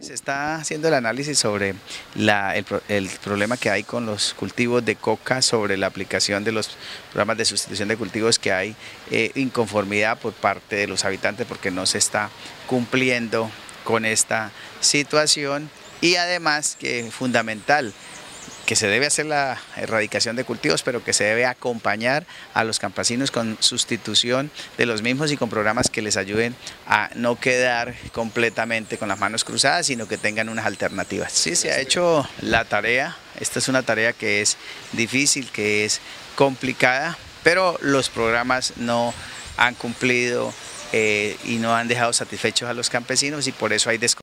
Se está haciendo el análisis sobre el problema que hay con los cultivos de coca, sobre la aplicación de los programas de sustitución de cultivos, que hay inconformidad por parte de los habitantes porque no se está cumpliendo con esta situación, y además que es fundamental que se debe hacer la erradicación de cultivos, pero que se debe acompañar a los campesinos con sustitución de los mismos y con programas que les ayuden a no quedar completamente con las manos cruzadas, sino que tengan unas alternativas. Sí, se ha hecho la tarea. Esta es una tarea que es difícil, que es complicada, pero los programas no han cumplido y no han dejado satisfechos a los campesinos, y por eso hay desconfianza.